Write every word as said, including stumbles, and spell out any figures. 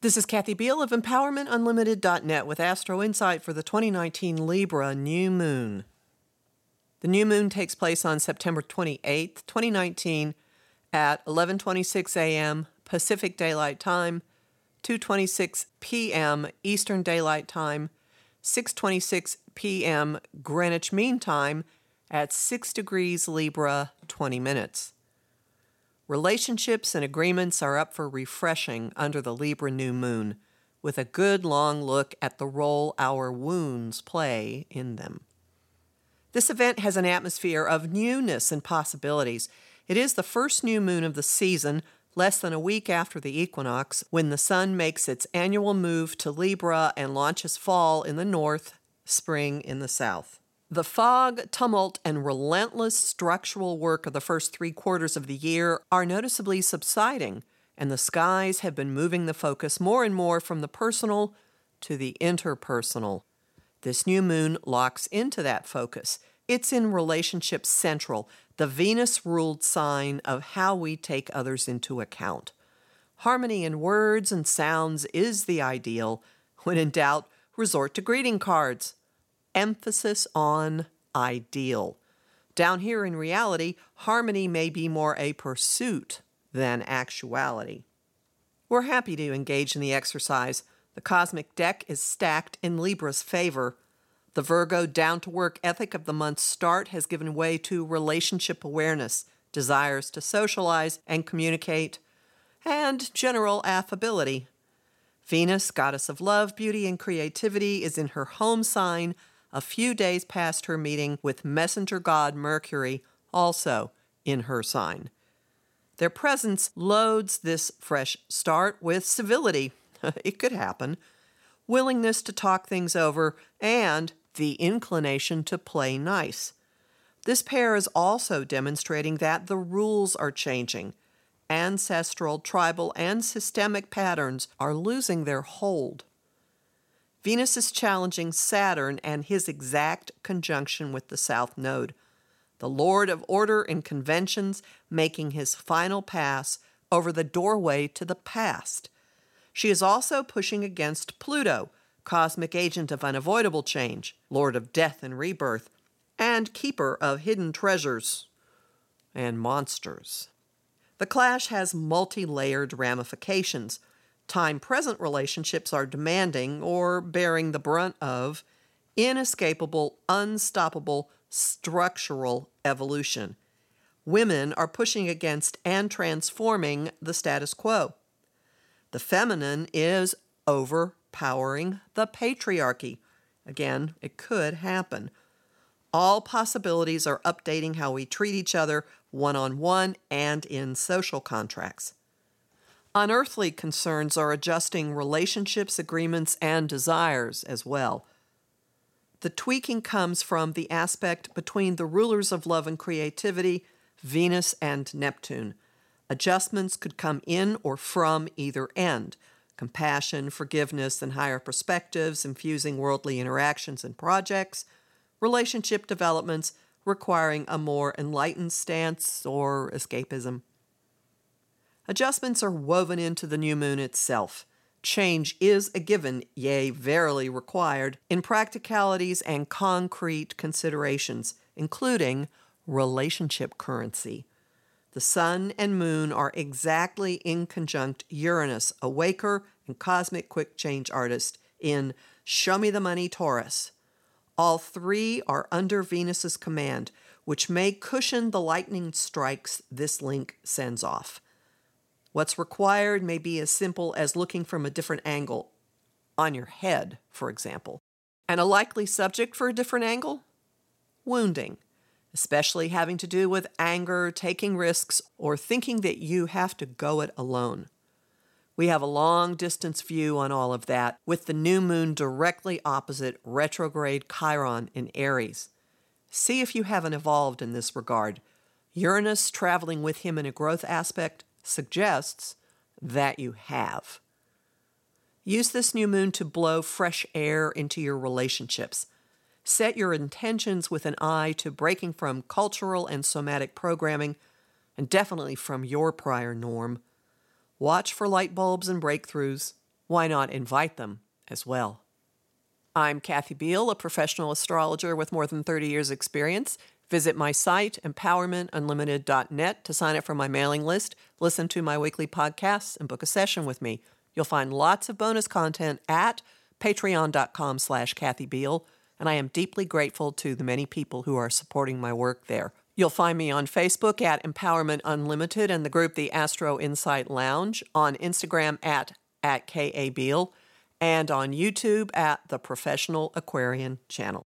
This is Kathy Beal of Empowerment Unlimited dot net with Astro Insight for the twenty nineteen Libra New Moon. The new moon takes place on September twenty-eighth, twenty nineteen at eleven twenty-six a.m. Pacific Daylight Time, two twenty-six p.m. Eastern Daylight Time, six twenty-six p.m. Greenwich Mean Time at six degrees Libra, twenty minutes. Relationships and agreements are up for refreshing under the Libra new moon, with a good long look at the role our wounds play in them. This event has an atmosphere of newness and possibilities. It is the first new moon of the season, less than a week after the equinox, when the sun makes its annual move to Libra and launches fall in the north, spring in the south. The fog, tumult, and relentless structural work of the first three quarters of the year are noticeably subsiding, and the skies have been moving the focus more and more from the personal to the interpersonal. This new moon locks into that focus. It's in relationship central, the Venus-ruled sign of how we take others into account. Harmony in words and sounds is the ideal. When in doubt, resort to greeting cards. Emphasis on ideal. Down here in reality, harmony may be more a pursuit than actuality. We're happy to engage in the exercise. The cosmic deck is stacked in Libra's favor. The Virgo down-to-work ethic of the month's start has given way to relationship awareness, desires to socialize and communicate, and general affability. Venus, goddess of love, beauty, and creativity, is in her home sign, a few days past her meeting with messenger god Mercury, also in her sign. Their presence loads this fresh start with civility. It could happen. Willingness to talk things over, and the inclination to play nice. This pair is also demonstrating that the rules are changing. Ancestral, tribal, and systemic patterns are losing their hold. Venus is challenging Saturn and his exact conjunction with the South Node, the Lord of Order and Conventions, making his final pass over the doorway to the past. She is also pushing against Pluto, cosmic agent of unavoidable change, Lord of Death and Rebirth, and keeper of hidden treasures and monsters. The clash has multi-layered ramifications. Time-present relationships are demanding, or bearing the brunt of, inescapable, unstoppable, structural evolution. Women are pushing against and transforming the status quo. The feminine is overpowering the patriarchy. Again, it could happen. All possibilities are updating how we treat each other one-on-one and in social contracts. Unearthly concerns are adjusting relationships, agreements, and desires as well. The tweaking comes from the aspect between the rulers of love and creativity, Venus and Neptune. Adjustments could come in or from either end. Compassion, forgiveness, and higher perspectives infusing worldly interactions and projects. Relationship developments requiring a more enlightened stance or escapism. Adjustments are woven into the new moon itself. Change is a given, yea, verily required, in practicalities and concrete considerations, including relationship currency. The sun and moon are exactly in conjunct Uranus, a waker and cosmic quick change artist, in Show Me the Money Taurus. All three are under Venus's command, which may cushion the lightning strikes this link sends off. What's required may be as simple as looking from a different angle, on your head, for example. And a likely subject for a different angle? Wounding, especially having to do with anger, taking risks, or thinking that you have to go it alone. We have a long-distance view on all of that, with the new moon directly opposite retrograde Chiron in Aries. See if you haven't evolved in this regard. Uranus traveling with him in a growth aspect suggests that you have. Use this new moon to blow fresh air into your relationships. Set your intentions with an eye to breaking from cultural and somatic programming, and definitely from your prior norm. Watch for light bulbs and breakthroughs. why not invite them as well? I'm Kathy Beal, a professional astrologer with more than thirty years' experience. Visit my site, empowerment unlimited dot net, to sign up for my mailing list, listen to my weekly podcasts, and book a session with me. You'll find lots of bonus content at patreon.com slash Kathy Beal, and I am deeply grateful to the many people who are supporting my work there. You'll find me on Facebook at Empowerment Unlimited and the group The Astro Insight Lounge, on Instagram at, at K A Beal, and on YouTube at The Professional Aquarian Channel.